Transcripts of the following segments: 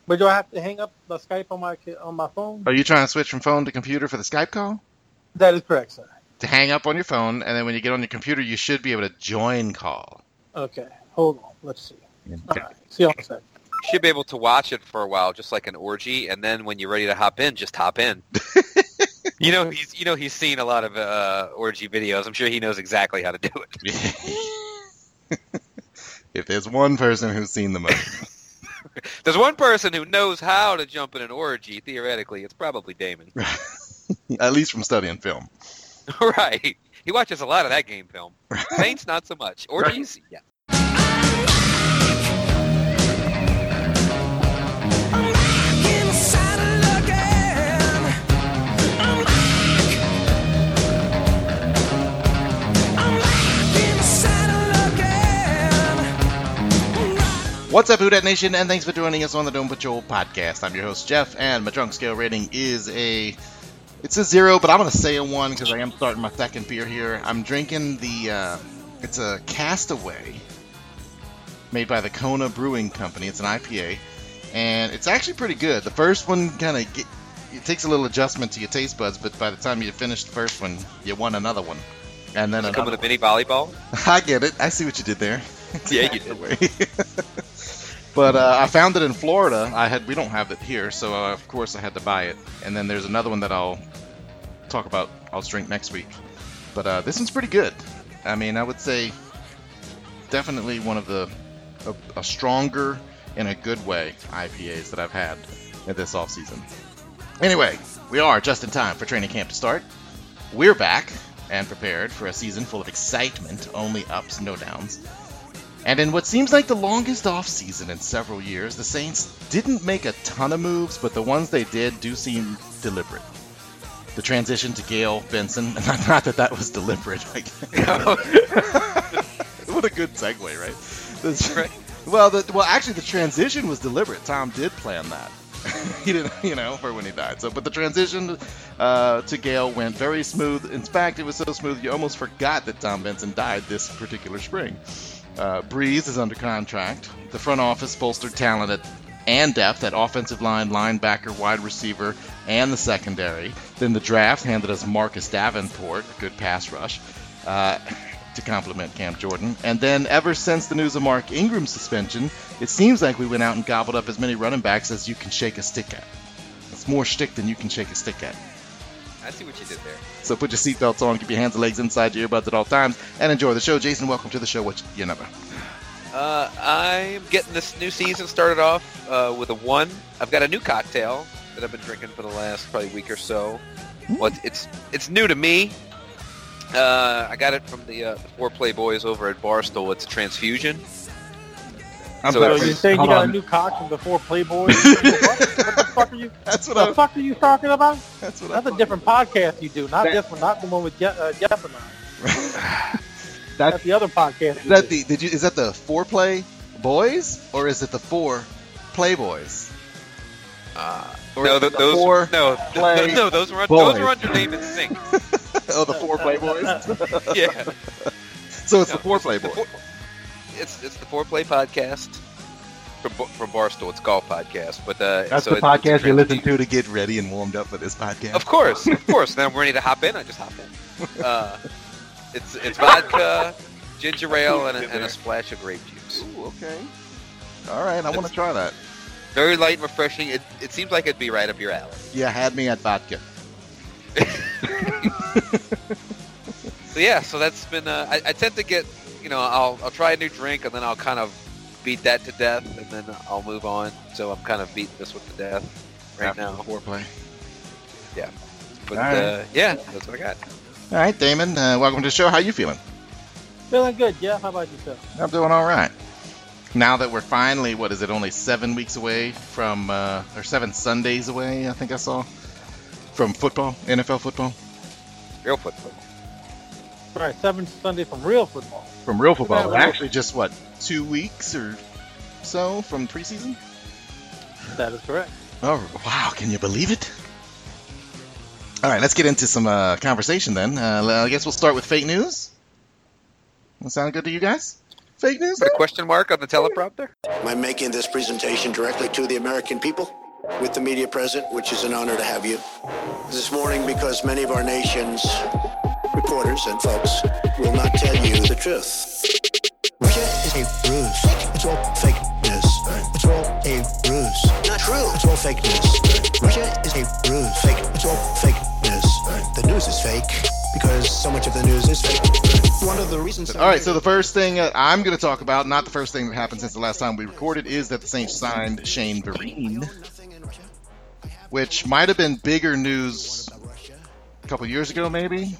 But do I have to hang up the Skype on my phone? Are you trying to switch from phone to computer for the Skype call? That is correct, sir. To hang up on your phone, and then when you get on your computer, you should be able to join call. Okay, hold on. Let's see. Okay. All right. See you in a second. You should be able to watch it for a while, just like an orgy, and then when you're ready to hop in, just hop in. He's seen a lot of orgy videos. I'm sure he knows exactly how to do it. If there's one person who's seen the movie. There's one person who knows how to jump in an orgy, theoretically. It's probably Damon. At least from studying film. Right. He watches a lot of that game film. Saints, not so much. Orgies, yeah. What's up, Who Dat Nation, and thanks for joining us on the Dome Patrol podcast. I'm your host, Jeff, and my drunk scale rating is it's a 0, but I'm going to say a 1 because I am starting my second beer here. I'm drinking it's a Castaway made by the Kona Brewing Company. It's an IPA, and it's actually pretty good. The first one it takes a little adjustment to your taste buds, but by the time you finish the first one, you want another one. And then Does it come with a mini volleyball? I get it. I see what you did there. Yeah, you did. But I found it in Florida. We don't have it here, so of course I had to buy it. And then there's another one that I'll drink next week. But this one's pretty good. I mean, I would say definitely one of a stronger, in a good way, IPAs that I've had in this off season. Anyway, we are just in time for training camp to start. We're back and prepared for a season full of excitement, only ups, no downs. And in what seems like the longest offseason in several years, the Saints didn't make a ton of moves, but the ones they did do seem deliberate. The transition to Gayle Benson, not that was deliberate. What a good segue, right? Well, actually, the transition was deliberate. Tom did plan that. He didn't, for when he died. But the transition to Gayle went very smooth. In fact, it was so smooth you almost forgot that Tom Benson died this particular spring. Breeze is under contract. The front office bolstered talent and depth at offensive line, linebacker, wide receiver, and the secondary. Then the draft handed us Marcus Davenport, a good pass rush, to complement Cam Jordan. And then ever since the news of Mark Ingram's suspension, it seems like we went out and gobbled up as many running backs as you can shake a stick at. It's more shtick than you can shake a stick at. I see what you did there. So put your seatbelts on, keep your hands and legs inside your earbuds at all times, and enjoy the show. Jason, welcome to the show. What's your number? I'm getting this new season started off with a 1. I've got a new cocktail that I've been drinking for the last probably week or so. Well, it's new to me. I got it from the 4 Playboys over at Barstool. It's a transfusion. So you're saying you got a new cock from the 4 Playboys? What the fuck are you? The fuck are you talking about? That's a different podcast you do, not this one, not the one with Jeff and I. That's the other podcast. Is that the 4 Playboys or is it the 4 Playboys? No, those were under name and sync. Oh, the 4 Playboys. Yeah. So it's the 4 Playboys. It's the 4Play podcast from Barstool. It's golf podcast, but that's the podcast you listen to get ready and warmed up for this podcast. Of course. Then I'm ready to hop in. I just hop in. It's vodka, ginger ale, and a splash of grape juice. Ooh, okay. All right, I want to try that. Very light and refreshing. It seems like it'd be right up your alley. Yeah, had me at vodka. So that's been. I tend to get. I'll try a new drink and then I'll kind of beat that to death and then I'll move on. So I'm kind of beating this with the death right now. Foreplay. Yeah. But right. that's what I got. All right, Damon. Welcome to the show. How you feeling? Feeling good, Jeff. How about yourself? I'm doing all right. Now that we're finally, only 7 weeks away from, or 7 Sundays away, I think I saw, from football, NFL football. Real football. Right, 7 Sundays from real football. From real football. Actually, just 2 weeks or so from preseason? That is correct. Oh, wow. Can you believe it? All right, let's get into some conversation then. I guess we'll start with fake news. That sound good to you guys? Fake news? Put a question mark on the teleprompter? I'm making this presentation directly to the American people with the media present, which is an honor to have you. This morning, because many of our nation's reporters and folks will not tell you the truth. Russia is a ruse. It's all fake news. It's all a ruse. Not true. It's all fake news. Russia is a ruse. Fake. It's all fake news. The news is fake because so much of the news is fake. One of the reasons. All right, so the first thing I'm going to talk about, not the first thing that happened since the last time we recorded, is that the Saints signed Shane Vereen, which might have been bigger news a couple years ago, maybe.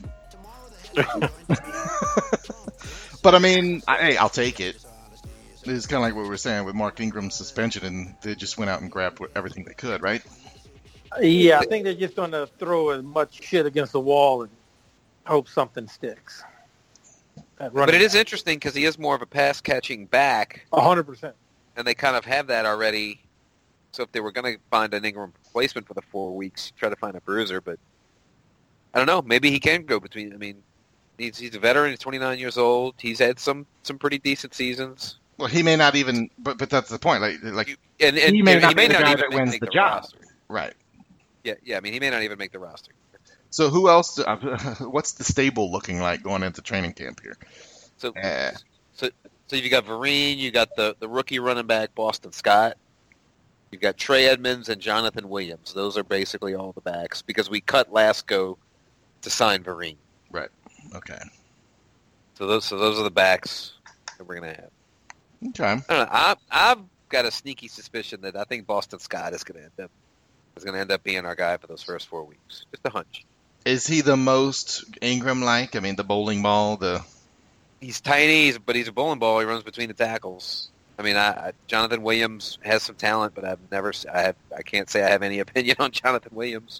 But I mean, hey, I'll take it. It's kind of like what we were saying with Mark Ingram's suspension, and they just went out and grabbed everything they could, right? Yeah, I think they're just going to throw as much shit against the wall and hope something sticks. But it is interesting because he is more of a pass-catching back. 100%. And they kind of have that already. So if they were going to find an Ingram replacement for the 4 weeks, try to find a bruiser. But I don't know. Maybe he can go between. I mean, he's a veteran. He's 29 years old. He's had some pretty decent seasons. Well, he may not even. But that's the point. Like and he may not be the guy even that wins make the job. roster. Right. Yeah. I mean, he may not even make the roster. So who else? What's the stable looking like going into training camp here? So you got Vereen, you got the rookie running back Boston Scott, you've got Trey Edmonds and Jonathan Williams. Those are basically all the backs because we cut Lasco to sign Vereen. Right. Okay. So those are the backs that we're gonna have. Okay. I don't know. I've got a sneaky suspicion that I think Boston Scott is gonna end up being our guy for those first 4 weeks. Just a hunch. Is he the most Ingram-like? I mean, the bowling ball, He's tiny, but he's a bowling ball. He runs between the tackles. I mean, Jonathan Williams has some talent, but I can't say I have any opinion on Jonathan Williams.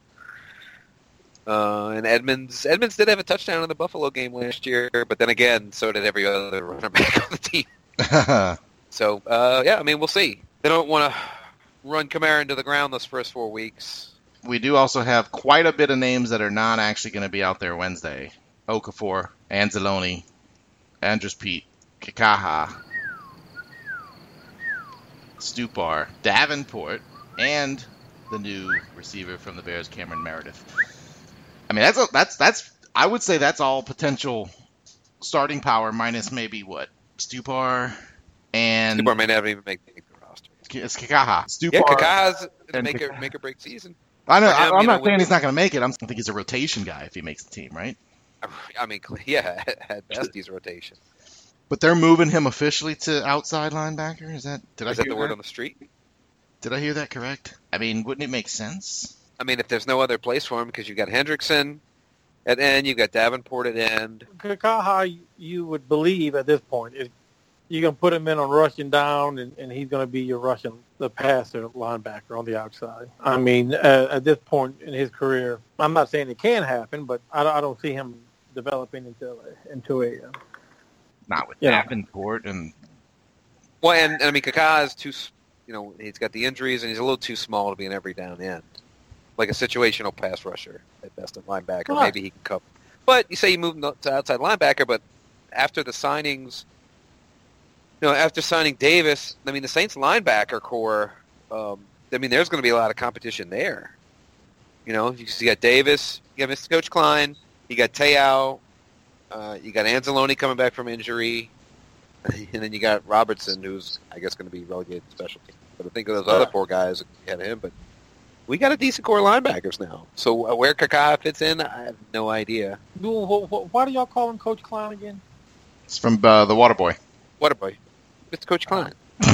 And Edmonds did have a touchdown in the Buffalo game last year, but then again, so did every other running back on the team. So, yeah, I mean, we'll see. They don't want to run Kamara into the ground those first 4 weeks. We do also have quite a bit of names that are not actually going to be out there Wednesday. Okafor, Anzalone, Andrus Peat, Kikaha, Stupar, Davenport, and the new receiver from the Bears, Cameron Meredith. I mean, that's I would say that's all potential starting power minus maybe what? Stupar and Stupar may not even make the roster. It's Kikaha. Stupar. Yeah, Kikaha's make or break season. I know. I'm not saying he's not going to make it. I think he's a rotation guy if he makes the team, right? I mean, yeah, at best he's rotation. But they're moving him officially to outside linebacker? Is that the word on the street? Did I hear that correct? I mean, wouldn't it make sense? I mean, if there's no other place for him, because you've got Hendrickson at end, you've got Davenport at end. Kikaha, you would believe at this point, is you're going to put him in on rushing down, and he's going to be your the passer linebacker on the outside. I mean, at this point in his career, I'm not saying it can happen, but I don't see him developing into a not with Davenport and. Well, and I mean, Kikaha is too. He's got the injuries, and he's a little too small to be an every down end, like a situational pass rusher at best at linebacker. Right. Maybe he can cover. But you say you move him to outside linebacker, but after the signings. After signing Davis, I mean, the Saints linebacker core, I mean, there's going to be a lot of competition there. You got Davis, you got Mr. Coach Klein, you got Te'o, you got Anzalone coming back from injury, and then you got Robertson, who's, I guess, going to be relegated to special teams. But I think of those other four guys, you had him, but we got a decent core linebackers now. So where Kikaha fits in, I have no idea. Why do y'all call him Coach Klein again? It's from the Waterboy. Waterboy. It's Coach Klein.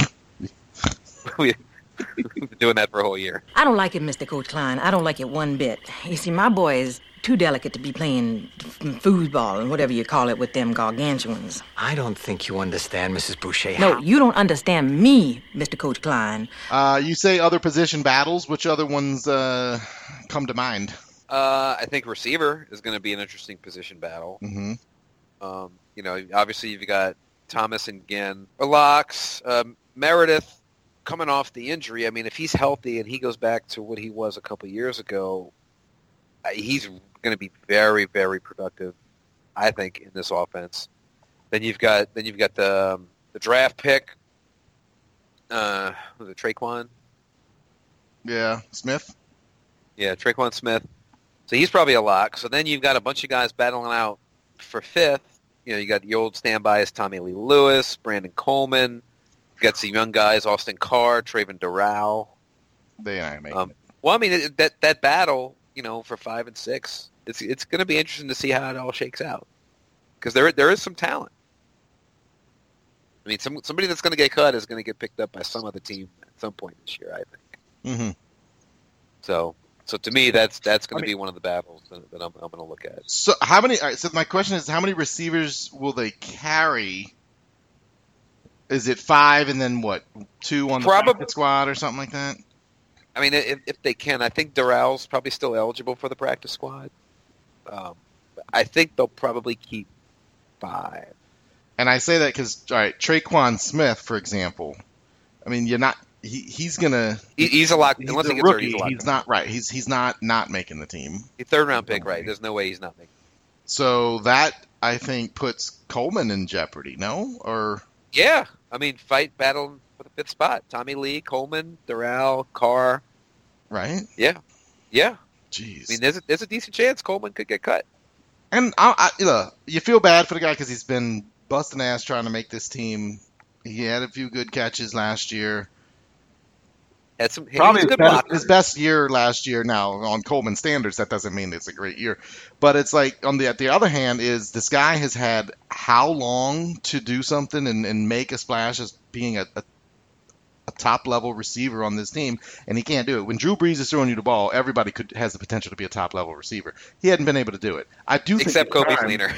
We've been doing that for a whole year. I don't like it, Mr. Coach Klein. I don't like it one bit. You see, my boy is too delicate to be playing foosball and whatever you call it with them gargantuans. I don't think you understand, Mrs. Boucher. No, you don't understand me, Mr. Coach Klein. You say other position battles. Which other ones come to mind? I think receiver is going to be an interesting position battle. Mm-hmm. Obviously you've got Thomas and Ginn. Locks, Meredith coming off the injury. I mean, if he's healthy and he goes back to what he was a couple years ago, he's going to be very, very productive, I think, in this offense. Then you've got the the draft pick. Was it Traquan? Yeah, Smith. Yeah, Traquan Smith. So he's probably a lock. So then you've got a bunch of guys battling out for fifth. You got the old standbys, Tommy Lee Lewis, Brandon Coleman. You got some young guys, Austin Carr, Traven Doral. They ain't making it. Well, I mean, that battle, for 5 and 6, it's going to be interesting to see how it all shakes out. Because there is some talent. I mean, somebody that's going to get cut is going to get picked up by some other team at some point this year, I think. Mm-hmm. So to me, that's going to be one of the battles that I'm going to look at. So how many? All right, so my question is, how many receivers will they carry? Is it 5 and then what? 2 on the practice squad or something like that? I mean, if they can, I think Dural's probably still eligible for the practice squad. I think they'll probably keep 5. And I say that because, all right, Traquan Smith, for example. I mean, you're not. He's gonna. He's a lock. Unless he gets hurt, he's a lock. He's not right. He's not making the team. He's third round pick, right? There's no way he's not making. So that I think puts Coleman in jeopardy. No, or yeah, I mean, battle for the 5th spot. Tommy Lee, Coleman, Doral, Carr. Right. Yeah. Jeez. I mean, there's a decent chance Coleman could get cut. And you feel bad for the guy because he's been busting ass trying to make this team. He had a few good catches last year. Probably his best year last year. Now, on Coleman standards, that doesn't mean it's a great year. But it's like, at the other hand, is this guy has had how long to do something and make a splash as being a top-level receiver on this team, and he can't do it. When Drew Brees is throwing you the ball, everybody has the potential to be a top-level receiver. He hadn't been able to do it. Except Kobe Fleener.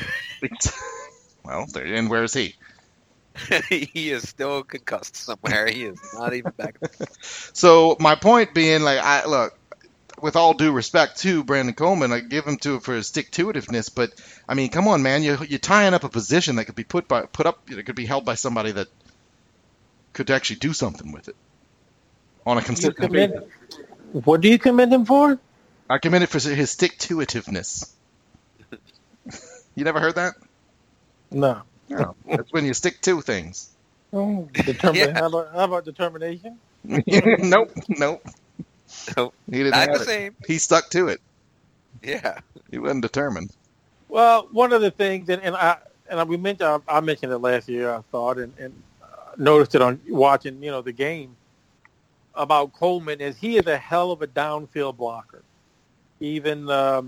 Well, and where is he? He is still concussed somewhere. He is not even back. So my point being, look, with all due respect to Brandon Coleman, I give him for his stick-to-itiveness, but I mean, come on, man, you're tying up a position that could be put up, could be held by somebody that could actually do something with it on a consistent basis. What do you commend him for? I commend it for his stick-to-itiveness. You never heard that? No. No, that's when you stick to things. Oh, how about determination? Nope. He didn't not the same. He stuck to it. Yeah. He wasn't determined. Well, one of the things, I mentioned it last year, I thought, and noticed it on watching, the game about Coleman, is he is a hell of a downfield blocker. Even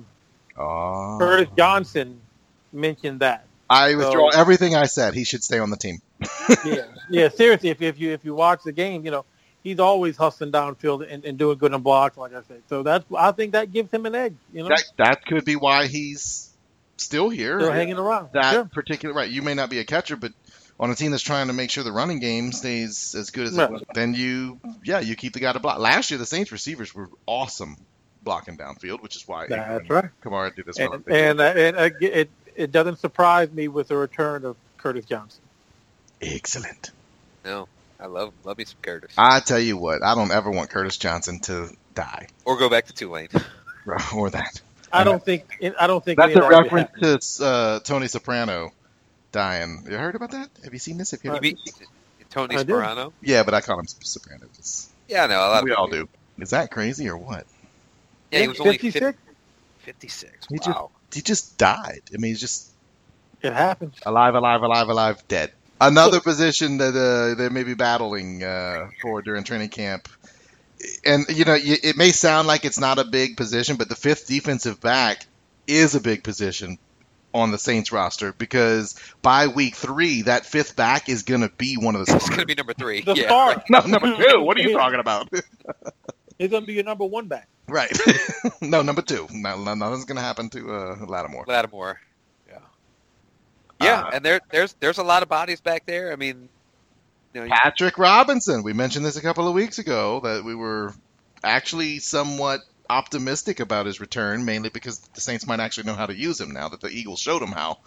Curtis Johnson mentioned that. I withdraw everything I said. He should stay on the team. Yeah. Seriously, if you watch the game, he's always hustling downfield and doing good on blocks, like I said. So I think that gives him an edge. That could be why he's still here, still hanging around. Particular right. You may not be a catcher, but on a team that's trying to make sure the running game stays as good as it was, then you keep the guy to block. Last year, the Saints receivers were awesome blocking downfield, which is why that's right. Kamara did this. And it doesn't surprise me with the return of Curtis Johnson. Excellent. No, I love me some Curtis. I tell you what, I don't ever want Curtis Johnson to die or go back to Tulane, or that. I don't think that's a reference to Tony Soprano dying. You heard about that? Have you seen this? Tony Soprano? Yeah, but I call him Soprano. Yeah, no, we all do. Is that crazy or what? Yeah, he was only 56. 56. Wow. He just died. I mean, it happened. Alive, dead. Another position that they may be battling for during training camp. And, it may sound like it's not a big position, but the 5th defensive back is a big position on the Saints roster because by week 3, that 5th back is going to be one of the It's going to be number 3. The start. No, number 2. What are you talking about? He's going to be your number 1 back. Right. No, number 2. Nothing's going to happen to Lattimore. Yeah. Yeah, and there's a lot of bodies back there. I mean, Patrick Robinson. We mentioned this a couple of weeks ago that we were actually somewhat optimistic about his return, mainly because the Saints might actually know how to use him now that the Eagles showed him how.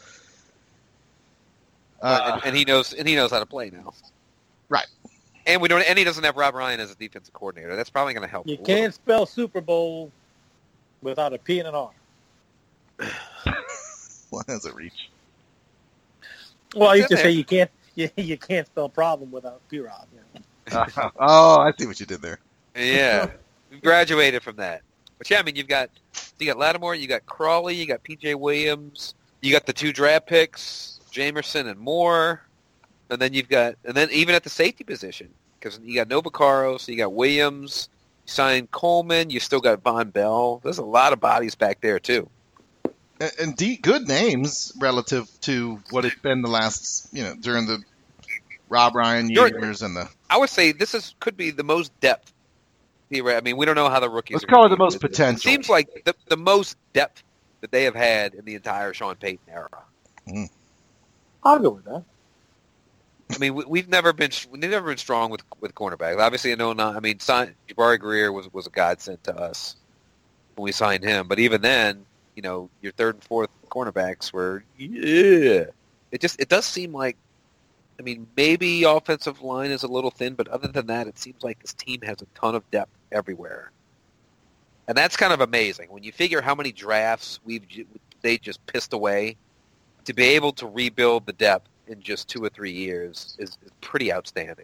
And he knows how to play now. Right. And he doesn't have Rob Ryan as a defensive coordinator. That's probably going to help. You can't spell Super Bowl without a P and an R. Well, that's a reach. Well, I used to say you you can't spell problem without P-Rob. Oh, I see what you did there. Yeah, we graduated from that. But yeah, I mean, you got Lattimore, you got Crawley, you got P.J. Williams, you got the 2 draft picks, Jamerson and Moore, and then even at the safety position, because you got Novacaro, so you got Williams, you signed Coleman, you still got Von Bell. There's a lot of bodies back there too. And good names relative to what it's been the last, during the Rob Ryan years and the. I would say this could be the most depth. I mean, we don't know how the rookies. Let's call it the most potential. It seems like the most depth that they have had in the entire Sean Payton era. Mm. I'll go with that. I mean, we've never been strong with cornerbacks. Obviously, Jabari Greer was a godsend to us when we signed him. But even then, your third and fourth cornerbacks were It does seem like. I mean, maybe offensive line is a little thin, but other than that, it seems like this team has a ton of depth everywhere. And that's kind of amazing. When you figure how many drafts they just pissed away, to be able to rebuild the depth in just 2 or 3 years is pretty outstanding.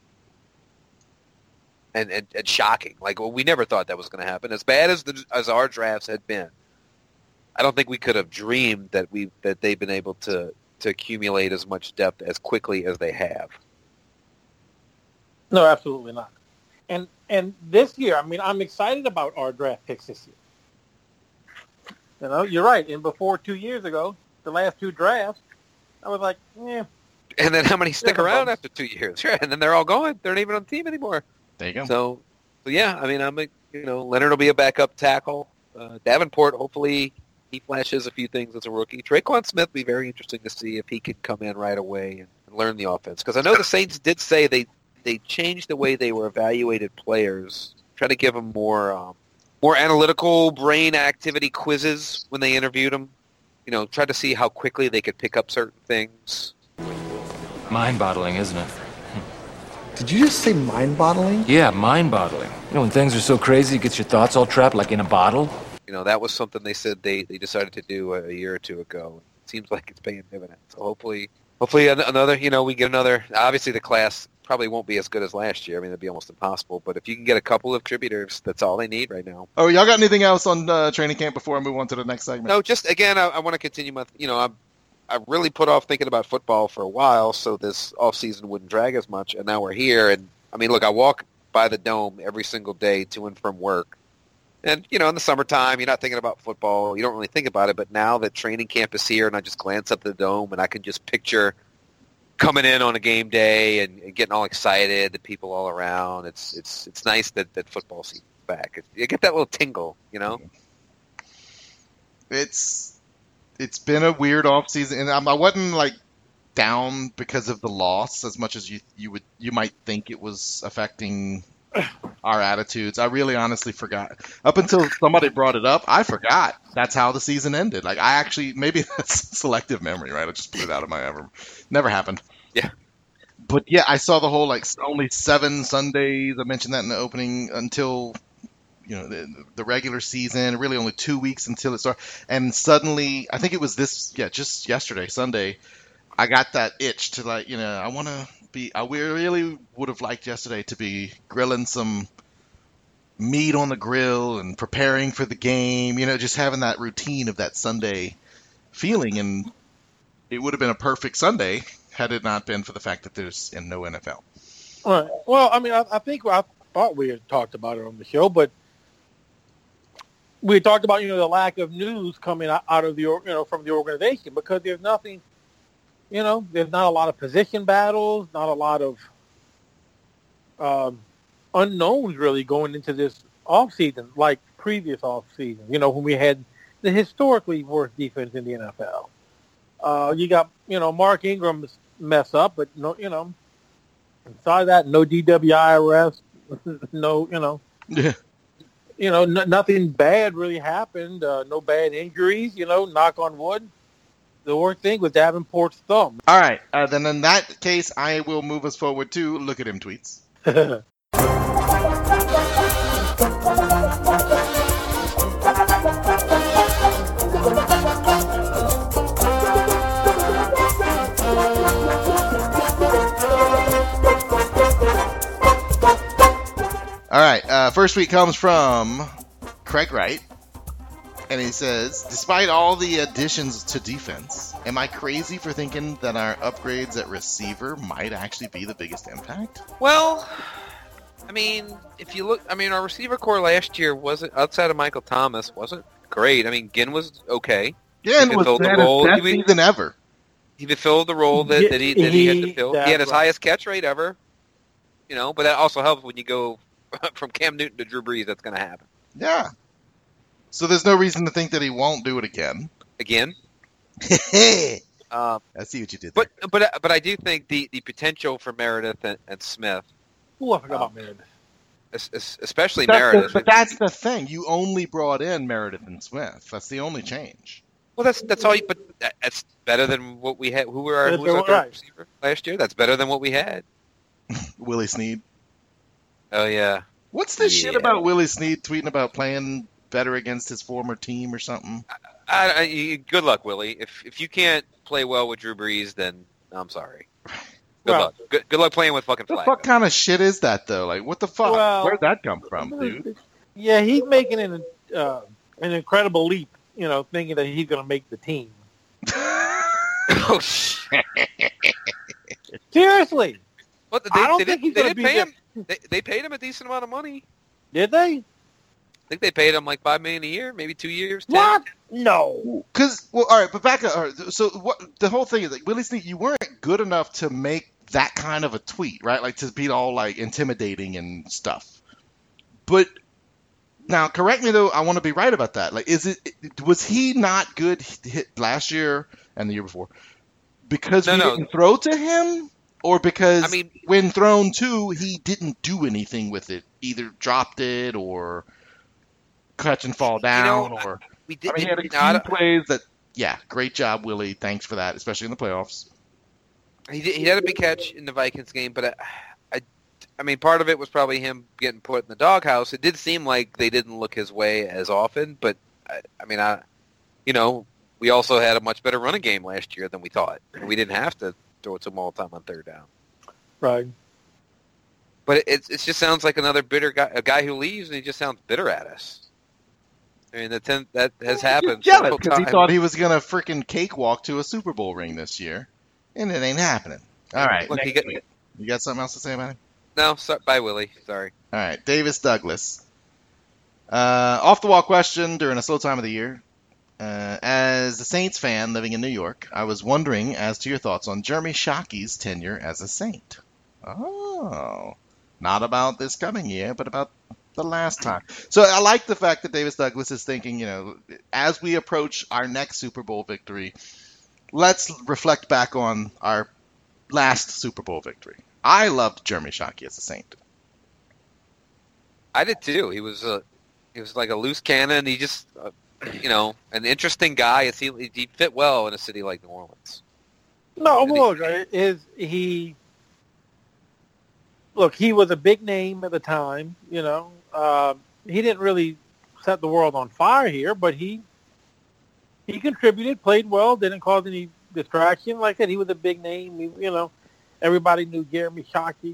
And shocking. Like, we never thought that was going to happen. As bad as our drafts had been, I don't think we could have dreamed that they've been able to accumulate as much depth as quickly as they have. No, absolutely not. And this year, I mean, I'm excited about our draft picks this year. You're right. And before 2 years ago, the last 2 drafts, I was like, eh. And then how many stick around after 2 years? Sure. And then they're all gone. They're not even on the team anymore. There you go. So yeah, I mean, Leonard will be a backup tackle. Davenport, hopefully, he flashes a few things as a rookie. Traquan Smith will be very interesting to see if he could come in right away and learn the offense. Because I know the Saints did say they changed the way they were evaluated players, try to give them more analytical brain activity quizzes when they interviewed them. Try to see how quickly they could pick up certain things. Mind-boggling, isn't it? Did you just say mind-boggling? Yeah, mind-boggling. When things are so crazy, it gets your thoughts all trapped like in a bottle. That was something they said they decided to do a year or 2 ago. It seems like it's paying dividends. So hopefully another, we get another. Obviously, the class probably won't be as good as last year. I mean, it'd be almost impossible. But if you can get a couple of contributors, that's all they need right now. Oh, y'all got anything else on training camp before I move on to the next segment? No, just again, I want to continue my. I really put off thinking about football for a while, so this off season wouldn't drag as much. And now we're here, and I mean, look, I walk by the dome every single day to and from work. And, in the summertime, you're not thinking about football. You don't really think about it. But now that training camp is here and I just glance up the dome and I can just picture coming in on a game day and getting all excited, the people all around. It's nice that football season's back. You get that little tingle, It's been a weird off season. And I wasn't, down because of the loss as much as you might think it was affecting our attitudes. I really honestly forgot. Up until somebody brought it up, I forgot that's how the season ended. Maybe that's selective memory, right? I just blew it out of my ever. Never happened. Yeah. But yeah, I saw the whole only 7 Sundays. I mentioned that in the opening until the regular season. Really only 2 weeks until it started. And suddenly, I think it was just yesterday, Sunday, I got that itch to I want to be. I really would have liked yesterday to be grilling some meat on the grill and preparing for the game. Just having that routine of that Sunday feeling, and it would have been a perfect Sunday had it not been for the fact that there's no NFL. All right. Well, I mean, I thought we had talked about it on the show, but we talked about the lack of news coming out of the from the organization because there's nothing. There's not a lot of position battles, not a lot of unknowns really going into this offseason like previous offseason, when we had the historically worst defense in the NFL. You got, Mark Ingram's mess up, but inside that, no DWI arrest, no, nothing bad really happened, no bad injuries, knock on wood. The worst thing was Davenport's thumb. All right. Then in that case, I will move us forward to look at him tweets. first tweet comes from Craig Wright. And he says, despite all the additions to defense, am I crazy for thinking that our upgrades at receiver might actually be the biggest impact? Well, I mean, if you look, our receiver core last year wasn't, outside of Michael Thomas, wasn't great. I mean, Ginn was okay. Ginn was best season ever. He fulfilled the role that he had to fill. He had his highest catch rate ever. But that also helps when you go from Cam Newton to Drew Brees. That's going to happen. Yeah. So there's no reason to think that he won't do it again. Again? I see what you did there. But I do think the potential for Meredith and Smith. Oh, I forgot about Meredith. Especially Meredith. But that's the thing. You only brought in Meredith and Smith. That's the only change. Well, that's all. But that's better than what we had. Who was our third receiver last year? That's better than what we had. Willie Snead. Oh yeah. What's this shit about Willie Snead tweeting about playing better against his former team or something? Good luck, Willie. If you can't play well with Drew Brees, then I'm sorry. Good luck. Good luck playing with fucking Flacco. What the fuck kind of shit is that, though? Like, what the fuck? Where'd that come from, dude? Yeah, he's making an incredible leap, thinking that he's going to make the team. Oh, shit. Seriously. What, I don't think he's going to pay him. They paid him a decent amount of money. Did they? I think they paid him like $5 million a year, maybe 2 years. 10. What? No. All right, but back up. All right, so what? The whole thing is like, Willie Snead, you weren't good enough to make that kind of a tweet, right? Like to be all like intimidating and stuff. But now, correct me though. I want to be right about that. Like, was he not good hit last year and the year before because we didn't throw to him? Or because when thrown to, he didn't do anything with it. Either dropped it or catch and fall down. He had a few plays that, great job, Willie. Thanks for that, especially in the playoffs. He had a big catch in the Vikings game, but part of it was probably him getting put in the doghouse. It did seem like they didn't look his way as often, but we also had a much better running game last year than we thought. We didn't have to throw it to him all the time on third down. Right. But it just sounds like another bitter guy, a guy who leaves, and he just sounds bitter at us. I mean, that has happened. He's jealous because he thought he was going to freaking cakewalk to a Super Bowl ring this year, and it ain't happening. All right. Look, you got something else to say about him? No, bye, Willie. Sorry. All right. Davis Douglas. Off-the-wall question during a slow time of the year. As a Saints fan living in New York, I was wondering as to your thoughts on Jeremy Shockey's tenure as a Saint. Oh, not about this coming year, but about the last time. So I like the fact that Davis Douglas is thinking, as we approach our next Super Bowl victory, let's reflect back on our last Super Bowl victory. I loved Jeremy Shockey as a Saint. I did too. He was like a loose cannon. He just... an interesting guy. He fit well in a city like New Orleans. No, he was a big name at the time. He didn't really set the world on fire here, but he contributed, played well, didn't cause any distraction. Like I said, he was a big name. Everybody knew Jeremy Shockey.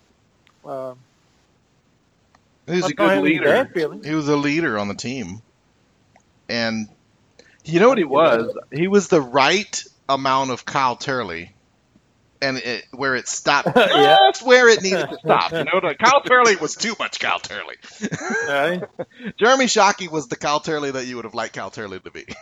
He was a good leader. He was a leader on the team. And you know what he was? He was the right amount of Kyle Turley, and where it stopped. That's where it needed to stop. Kyle Turley was too much Kyle Turley. Right. Jeremy Shockey was the Kyle Turley that you would have liked Kyle Turley to be.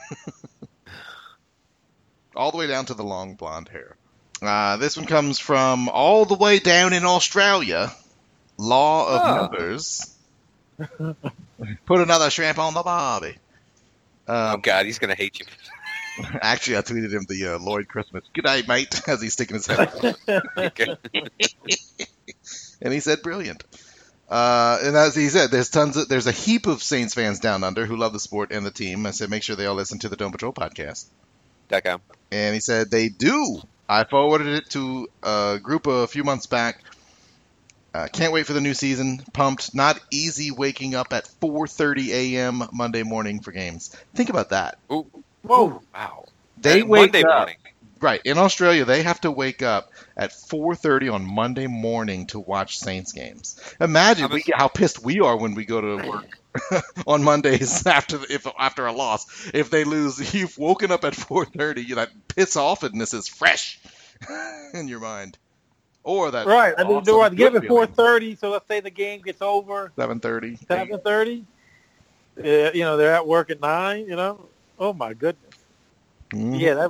All the way down to the long blonde hair. This one comes from all the way down in Australia. Law of Numbers. Put another shrimp on the barbie. Oh, God, he's going to hate you. Actually, I tweeted him the Lloyd Christmas. Good day, mate, as he's sticking his head out. And he said, brilliant. And as he said, there's a heap of Saints fans down under who love the sport and the team. I said, make sure they all listen to the Dome Patrol podcast. And he said, they do. I forwarded it to a group a few months back. Can't wait for the new season. Pumped. Not easy waking up at 4:30 a.m. Monday morning for games. Think about that. Ooh. Whoa. Wow. They wake up. Right. In Australia, they have to wake up at 4:30 on Monday morning to watch Saints games. Imagine how pissed we are when we go to work on Mondays after a loss. If they lose, you've woken up at 4:30. That piss offness is fresh in your mind. Or that right. I mean, do give it 4:30. So let's say the game gets over 7:30. 7:30. They're at work at 9. Oh my goodness. Mm-hmm. Yeah,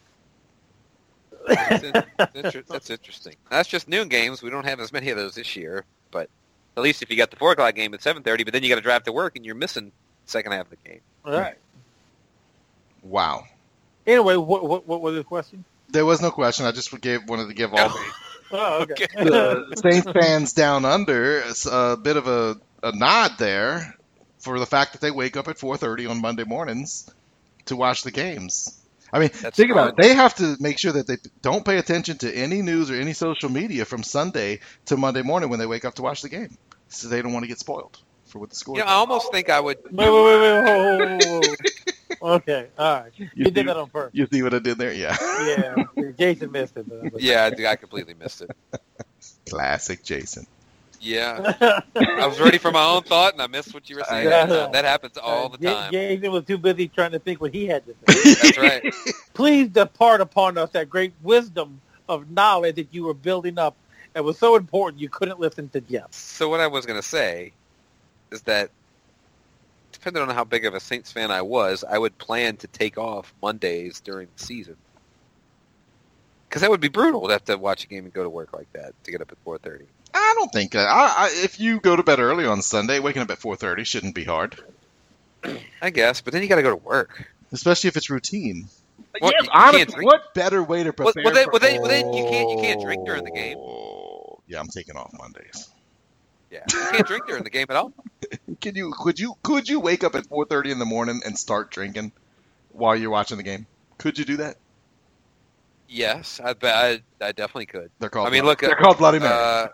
that's interesting. That's just noon games. We don't have as many of those this year, but at least if you got the 4 o'clock game at 7:30, but then you got to drive to work and you're missing the second half of the game. All right. Wow. Anyway, what was the question? There was no question. I just wanted to give all okay. the Saints fans down under a bit of a nod there for the fact that they wake up at 4:30 on Monday mornings to watch the games. I mean, think about it. They have to make sure that they don't pay attention to any news or any social media from Sunday to Monday morning when they wake up to watch the game. So they don't want to get spoiled for what the score is. I almost think I would... Wait. Okay, all right. You did that on purpose. You see what I did there? Yeah. Yeah, Jason missed it. Yeah, I completely missed it. Classic Jason. Yeah. I was ready for my own thought, and I missed what you were saying. That happens all the time. Jason was too busy trying to think what he had to say. That's right. Please depart upon us that great wisdom of knowledge that you were building up. It was so important you couldn't listen to Jeff. So what I was going to say is that, depending on how big of a Saints fan I was, I would plan to take off Mondays during the season. Because that would be brutal to have to watch a game and go to work like that, to get up at 4:30. I don't think if you go to bed early on Sunday, waking up at 4:30 shouldn't be hard. I guess, but then you got to go to work, especially if it's routine. Well, yeah, honestly, what better way to prepare? Well, then you can't drink during the game. Yeah, I'm taking off Mondays. Yeah, you can't drink during the game at all. Could you wake up at 4:30 in the morning and start drinking while you're watching the game? Could you do that? Yes, I definitely could. They're called Bloody Mary.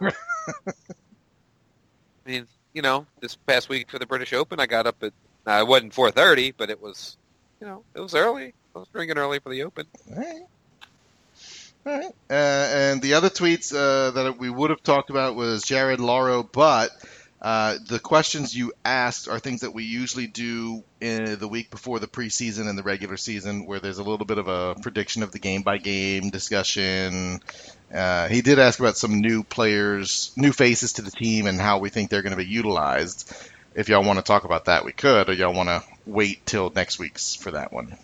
I mean, this past week for the British Open, I got up at. It wasn't 4:30, but it was, it was early. I was drinking early for the Open. All right. And the other tweets that we would have talked about was Jared Lauro, but the questions you asked are things that we usually do in the week before the preseason and the regular season, where there's a little bit of a prediction of the game-by-game discussion. He did ask about some new players, new faces to the team, and how we think they're going to be utilized. If y'all want to talk about that, we could, or y'all want to wait till next week's for that one.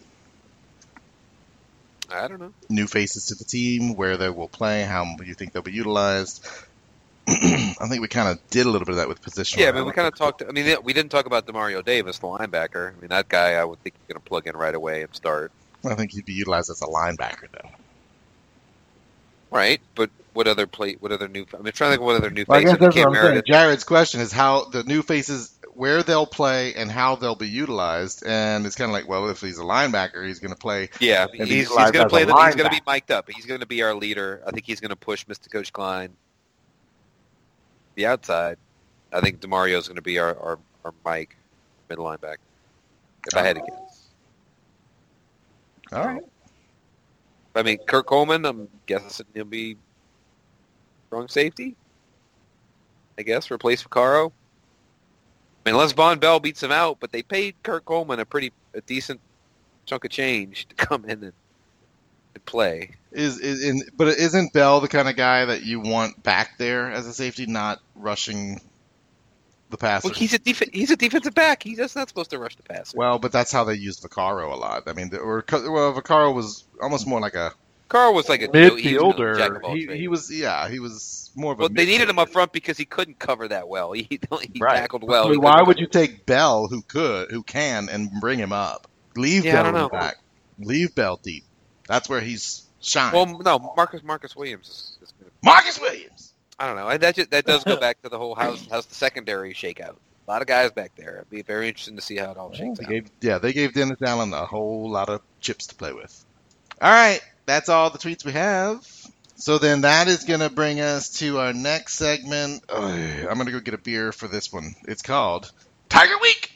I don't know. New faces to the team, where they will play, how you think they'll be utilized. I think we kind of did a little bit of that with position. Yeah, but we kind of talked. I mean, we didn't talk about DeMario Davis, the linebacker. I mean, that guy, I would think he's going to plug in right away and start. I think he'd be utilized as a linebacker, though. Right, but what other new? I'm trying to think of what other new faces. That's what I'm saying. Jared's question is how the new faces, where they'll play and how they'll be utilized, and it's kind of like, well, if he's a linebacker, he's going to play. Yeah, he's going to play. He's going to be mic'd up. He's going to be our leader. I think he's going to push Mr. Coach Klein. The outside, I think DeMario's going to be our Mike middle linebacker. If I had to guess. All right. I mean, Kurt Coleman, I'm guessing he'll be strong safety. I guess replace Vaccaro. I mean, unless Von Bell beats him out, but they paid Kurt Coleman a decent chunk of change to come in and play. But isn't Bell the kind of guy that you want back there as a safety, not rushing the passer? Well, he's a defensive back. He's just not supposed to rush the passer. Well, but that's how they used Vaccaro a lot. I mean, Vaccaro was almost more like a Carl was like a midfielder. He was more of a. Well, they needed him up front because he couldn't cover that well. He tackled well. I mean, why would you take Bell, who can, and bring him up? Leave Bell in the back. Leave Bell deep. That's where he's shining. Well, no, Marcus Williams is Marcus Williams. I don't know. That does go back to the whole how's the secondary shakeout. A lot of guys back there. It'd be very interesting to see how it all shakes out. They gave Dennis Allen a whole lot of chips to play with. All right, that's all the tweets we have. So then that is going to bring us to our next segment. I'm going to go get a beer for this one. It's called Tiger Week.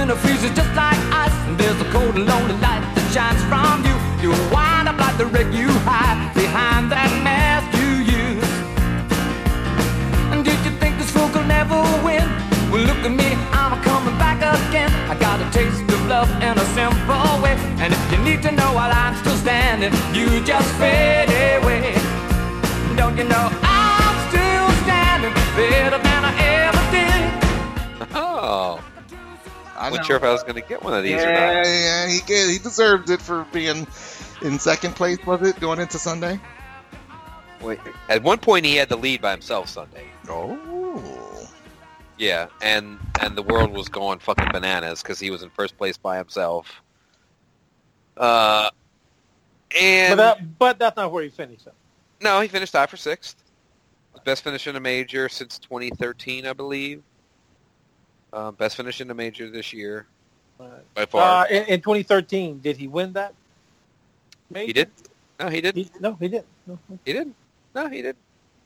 it freezes just like ice, and there's a cold and lonely light that shines from you. You wind up like the wreck you hide behind that mask you use. And did you think this fool could never win? Well, look at me, I'm coming back again. I got a taste of love in a simple way. And if you need to know while I'm still standing, you just fade away. Don't you know I'm still standing better than I ever did? Oh. I wasn't sure if I was going to get one of these or not. Yeah, he deserved it for being in second place, was it, going into Sunday? Wait, at one point he had the lead by himself Sunday. Oh. Yeah, and the world was going fucking bananas because he was in first place by himself. But that's not where he finished. No, he finished tied for sixth. His best finish in a major since 2013, I believe. Best finish in the major this year, by far. In 2013, did he win that major? He did. No, he didn't. No, he didn't. No. He didn't. No, he didn't.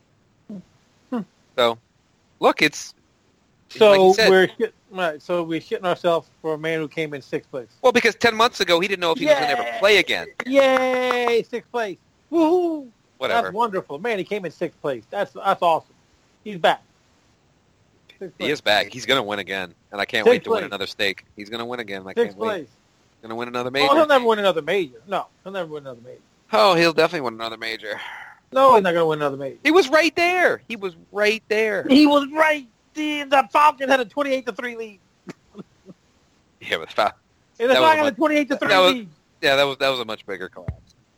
So, look, it's so like we're shitting ourselves for a man who came in sixth place. Well, because 10 months ago he didn't know if he was going to ever play again. Yay, sixth place! Woohoo! Whatever. That's wonderful, man. He came in sixth place. That's awesome. He's back. He is back. He's going to win again, and I can't wait to win another stake. He's going to win again. I can't wait. He's going to win another major. Oh, he'll never win another major. No, he'll never win another major. Oh, he'll definitely win another major. No, he's not going to win another major. He was right there. He was right there. He was right. The Falcons had a 28-3 lead. Yeah, but Falcons. And the Falcons had a 28-3 lead. Yeah, that was a much bigger collapse.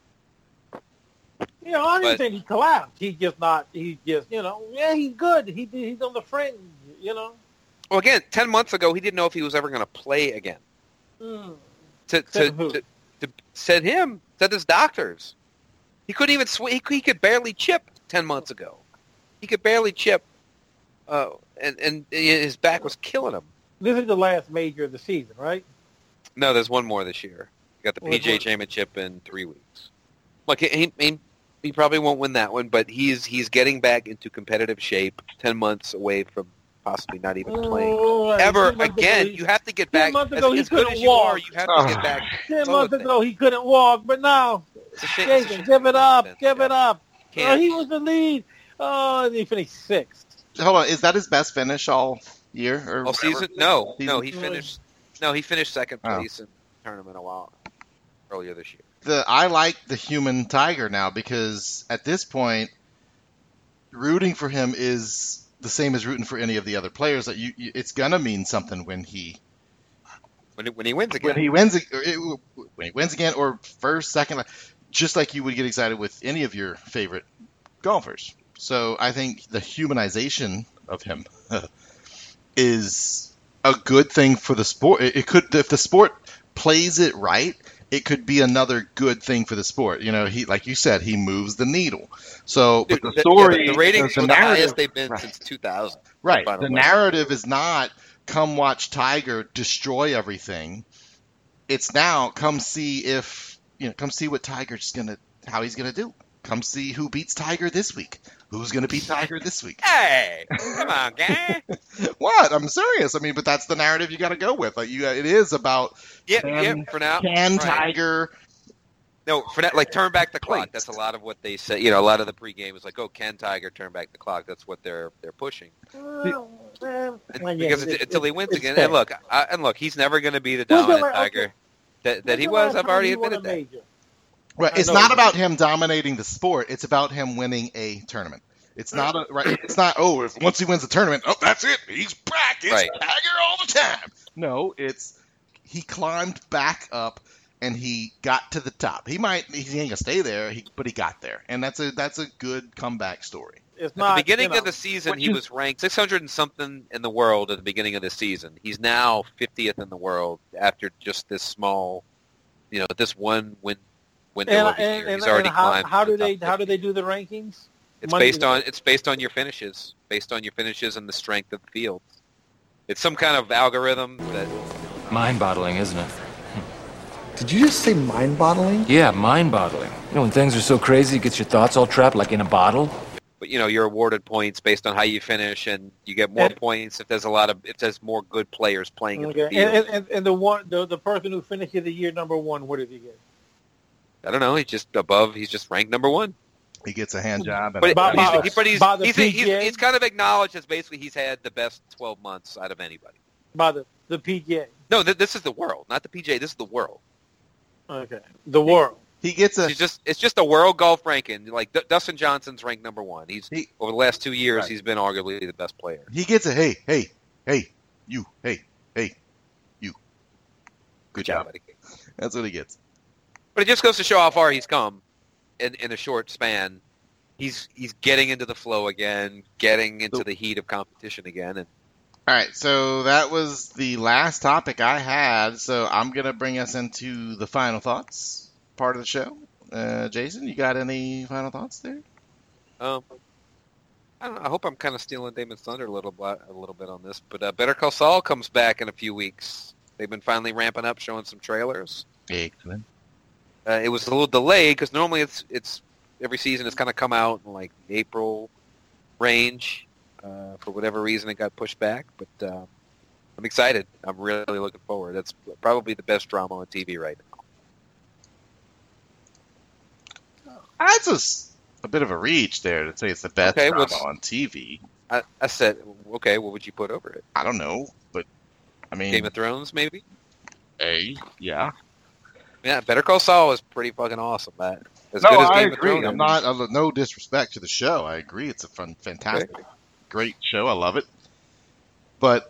You know, I didn't think he collapsed. He's just, you know, yeah, he's good. He's on the fringe, you know. Well, again, 10 months ago, he didn't know if he was ever going to play again. Said his doctors. He couldn't even swing. He could barely chip 10 months ago. He could barely chip, and his back was killing him. This is the last major of the season, right? No, there's one more this year. You got the PGA Championship in 3 weeks. Look, he probably won't win that one, but he's getting back into competitive shape 10 months away from possibly not even playing ever again. You have to get back. 10 months ago, he couldn't walk. You have to get back. 10 months ago, he couldn't walk, but now, Jason, give it up. He was the lead. Oh, and he finished sixth. Hold on, is that his best finish all year or all season? No, he finished. No, he finished second place in the tournament earlier this year. I like the human Tiger now because at this point, rooting for him is the same as rooting for any of the other players. That it's gonna mean something when he wins again. When he wins again, or first, second, just like you would get excited with any of your favorite golfers. So I think the humanization of him is a good thing for the sport. It could, if the sport plays it right, it could be another good thing for the sport. You know, like you said, he moves the needle. So, but the story, the ratings are the highest they've been since 2000. Right. The narrative is not come watch Tiger destroy everything. It's now come see what Tiger's how he's gonna do. Come see who beats Tiger this week. Who's going to beat Tiger this week? Hey, come on, guy. What? I'm serious. I mean, but that's the narrative you got to go with. Like, it is about for now. Can Tiger? No, for that, like turn back the clock. That's a lot of what they say. You know, a lot of the pregame is like, "Oh, can Tiger turn back the clock?" That's what they're pushing. Because until he wins again, and look, he's never going to be the dominant Tiger that he was. I've already admitted that. Right. It's not about him dominating the sport. It's about him winning a tournament. It's not It's not. Oh, once he wins the tournament, that's it. He's back. It's Tiger all the time. No, it's he climbed back up and he got to the top. He ain't gonna stay there, but he got there, and that's a good comeback story. At the beginning of the season, he was ranked 600 and something in the world at the beginning of the season. He's now 50th in the world after just this small, this one win. He's already climbed. How do they do the rankings? It's based on your finishes, and the strength of the field. It's some kind of algorithm that mind-boggling, isn't it? Did you just say mind-boggling? Yeah, mind-boggling. When things are so crazy, it gets your thoughts all trapped like in a bottle. but you're awarded points based on how you finish, and you get more points if there's more good players playing in the field. And the person who finishes the year number 1, what does he get? I don't know. He's just ranked number 1. He gets a hand job. But he's kind of acknowledged as basically he's had the best 12 months out of anybody. By the PGA. No, this is the world, not the PGA. This is the world. Okay, the world. He gets It's just a world golf ranking. Like Dustin Johnson's ranked number 1. Over the last 2 years, He's been arguably the best player. He gets a hey, you. Good job, buddy. That's what he gets. But it just goes to show how far he's come in a short span. He's getting into the flow again, getting into the heat of competition again. And all right, so that was the last topic I had. So I'm gonna bring us into the final thoughts part of the show. Jason, you got any final thoughts there? I don't know. I hope I'm kind of stealing Damon's thunder a little bit on this, but Better Call Saul comes back in a few weeks. They've been finally ramping up, showing some trailers. Excellent. It was a little delayed because normally it's every season it's kind of come out in like the April range. For whatever reason, it got pushed back, but I'm excited. I'm really looking forward. That's probably the best drama on TV right now. That's a bit of a reach there to say it's the best drama on TV. I said, okay, what would you put over it? I don't know, but I mean... Game of Thrones, maybe? Yeah. Yeah, Better Call Saul is pretty fucking awesome, man. I agree. I'm not, no disrespect to the show. I agree. It's a fantastic, great show. I love it. But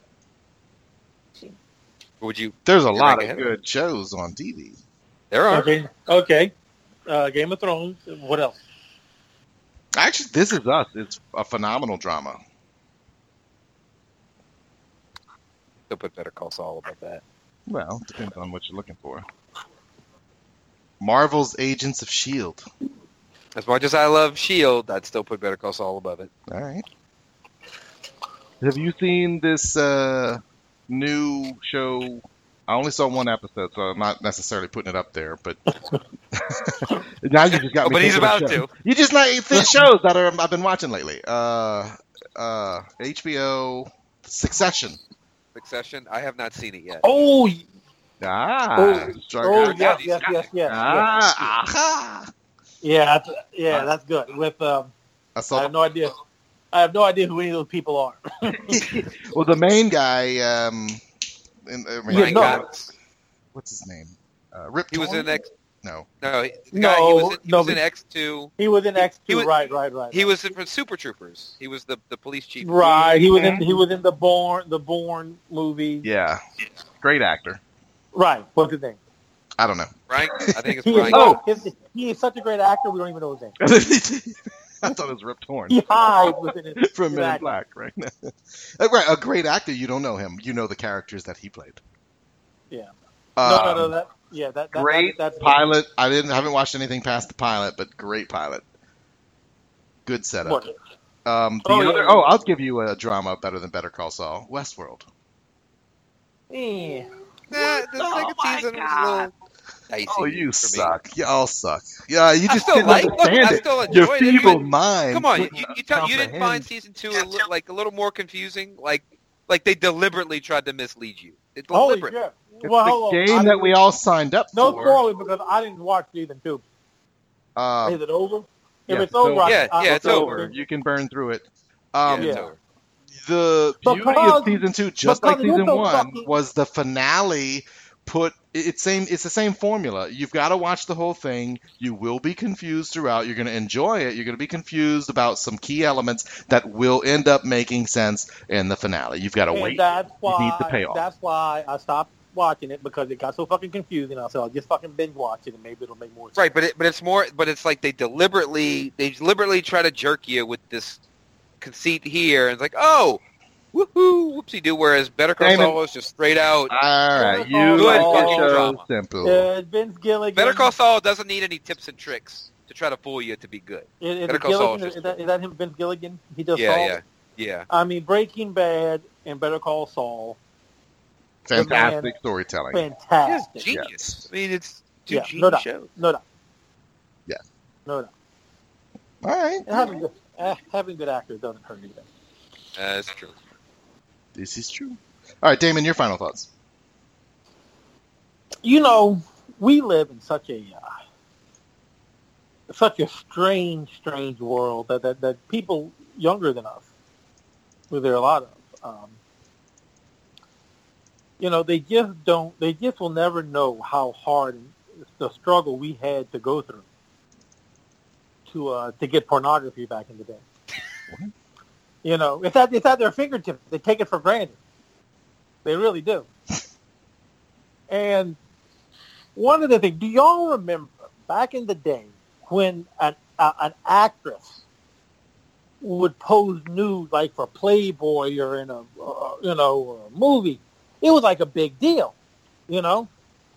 there's a lot of good shows on TV. There are. Okay. Game of Thrones. What else? Actually, This Is Us. It's a phenomenal drama. Still put Better Call Saul above that. Well, depends on what you're looking for. Marvel's Agents of S.H.I.E.L.D. As much as I love S.H.I.E.L.D., I'd still put Better Call Saul above it. All right. Have you seen this new show? I only saw one episode, so I'm not necessarily putting it up there, but now you just got me. But he's about to. You just like the shows that I've been watching lately. HBO Succession. I have not seen it yet. Oh. Yes. Yeah, that's good. With I have no idea. I have no idea who any of those people are. Well, the main guy, what's his name? Rip. He was in X. No. He was in X2. He was in X2. Right. He was in Super Troopers. He was the police chief. Right. He was in the Bourne movie. Yeah. Great actor. Right. What's his name? I don't know. Frank? I think it's Frank. He is such a great actor, we don't even know his name. I thought it was Rip Torn. He hides within it. From Men in Black, right? Right. A great actor, you don't know him. You know the characters that he played. Yeah. No. Great pilot. I haven't watched anything past the pilot, but great pilot. Good setup. I'll give you a drama better than Better Call Saul. Westworld. Yeah. The second season was a little dicey. Oh, you for suck. Me. Y'all suck. Yeah, you just didn't understand I it. still enjoyed Your feeble it. mind. Come on, you didn't find season 2 a little more confusing? Like they deliberately tried to mislead you. Deliberately. Yeah. It's the game that we all signed up for. No spoilers because I didn't watch season 2. Is it over? If it's over, it's over. You can burn through it. It's over. The beauty of season 2, just like season 1, was the finale. It's the same formula. You've got to watch the whole thing. You will be confused throughout. You're going to enjoy it. You're going to be confused about some key elements that will end up making sense in the finale. You've got to wait. You need the payoff. That's why I stopped watching it, because it got so fucking confusing. I said I'll just fucking binge watch it and maybe it'll make more sense. Right, but it's like they deliberately try to jerk you with this conceit here, and it's like, oh, woohoo, whoopsie-doo, whereas Better Call Saul is just straight out. All right, you good fucking drama. Simple. Vince Gilligan. Better Call Saul doesn't need any tips and tricks to try to fool you to be good. Better Call Saul is that him, Vince Gilligan? He does Saul? Yeah. I mean, Breaking Bad and Better Call Saul. Fantastic storytelling. Fantastic. Genius. Yes. I mean, it's two genius shows. No doubt. Yes. No doubt. All right. having good actors doesn't hurt either. That's true. This is true. All right, Damon, your final thoughts. You know, we live in such a strange world that people younger than us, who there are a lot of, they just will never know how hard the struggle we had to go through to get pornography back in the day. It's at their fingertips. They take it for granted. They really do. And one of the things, do y'all remember back in the day when an actress would pose nude, like for Playboy or in a movie? It was like a big deal, You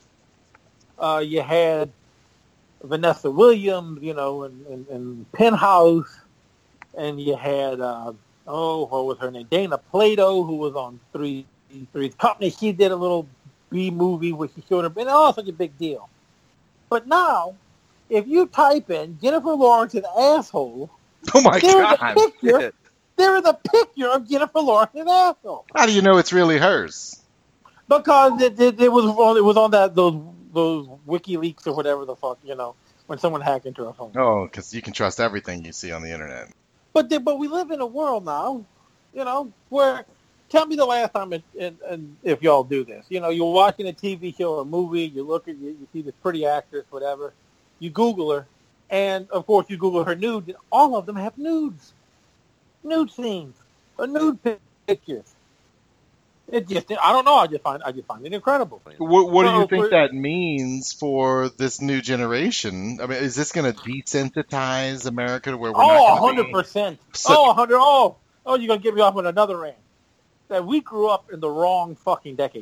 had Vanessa Williams, in Penthouse, and you had what was her name? Dana Plato, who was on Three's Company. She did a little B movie where she showed her, and all such a big deal. But now, if you type in Jennifer Lawrence's asshole, oh my God, there is a picture of Jennifer Lawrence's asshole. How do you know it's really hers? Because it was on those WikiLeaks or whatever the fuck, when someone hacked into her phone. Oh, because you can trust everything you see on the internet. But we live in a world now, where, tell me the last time, and if y'all do this, you're watching a TV show or a movie, you see this pretty actress, whatever, you Google her, and of course you Google her nude, and all of them have nude scenes, or nude pictures. It just, I don't know. I just find it incredible. What do you think that means for this new generation? I mean, is this going to desensitize America to where we're not 100%. Oh, 100. Oh, you're going to get me off on another rant. That we grew up in the wrong fucking decade.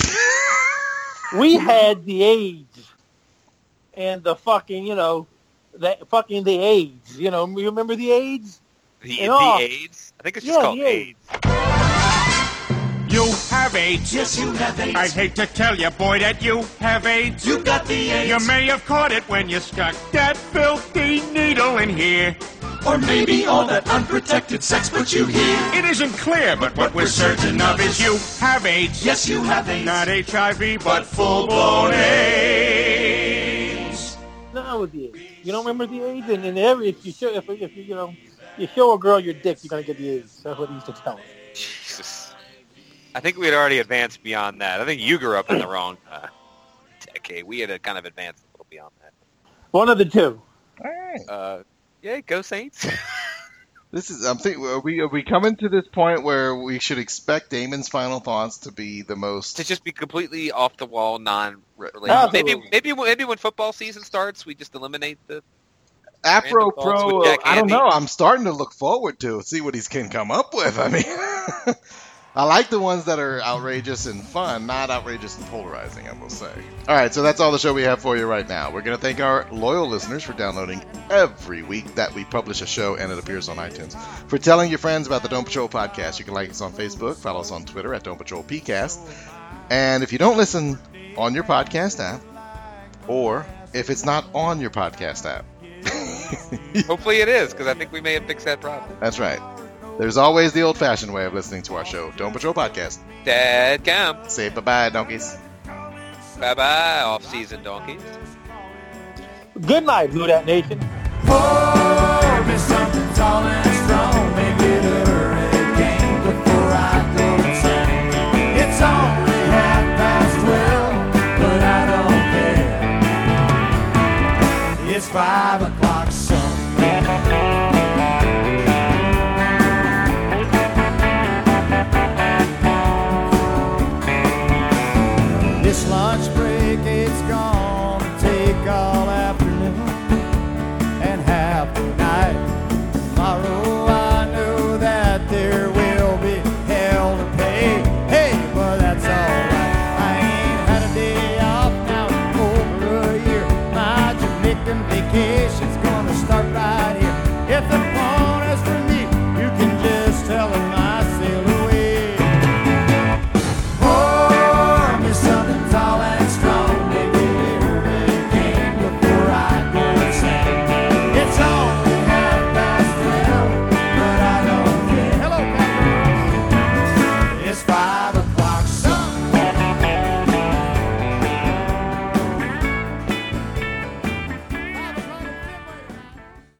We had the AIDS and the fucking, the AIDS. You remember the AIDS? The AIDS? I think it's just called AIDS. You have AIDS. Yes, you have AIDS. I'd hate to tell you, boy, that you have AIDS. You got the AIDS. You may have caught it when you stuck that filthy needle in here. Or maybe all that unprotected sex put you here. It isn't clear, but what we're certain of is you have AIDS. Yes, you have AIDS. Not HIV, but full-blown AIDS. No, with the AIDS. You don't remember the AIDS? And if you show a girl your dick, you're going to get the AIDS. That's what he used to tell us. Jesus. I think we had already advanced beyond that. I think you grew up in the wrong decade. We had kind of advanced a little beyond that. One of the two. All right. Yeah, go Saints. I'm thinking, are we coming to this point where we should expect Damon's final thoughts to be the most, to just be completely off the wall, non-related? Maybe when football season starts, we just eliminate the Afro Pro. I don't know. I'm starting to look forward to see what he can come up with. I mean. I like the ones that are outrageous and fun, not outrageous and polarizing, I will say. All right, so that's all the show we have for you right now. We're going to thank our loyal listeners for downloading every week that we publish a show and it appears on iTunes. For telling your friends about the Don't Patrol podcast, you can like us on Facebook, follow us on Twitter at Don't Patrol PCast. And if you don't listen on your podcast app, or if it's not on your podcast app. Hopefully it is, because I think we may have fixed that problem. That's right. There's always the old-fashioned way of listening to our show, Don't Patrol Podcast. Dadgum. Say bye-bye, donkeys. Bye-bye, off-season donkeys. Good night, Blue Dat Nation. Pour me something tall and strong, make it a hurricane before I go insane. It's only 12:30, but I don't care. It's 5 o'clock somewhere. This lunch break, it's gonna take off.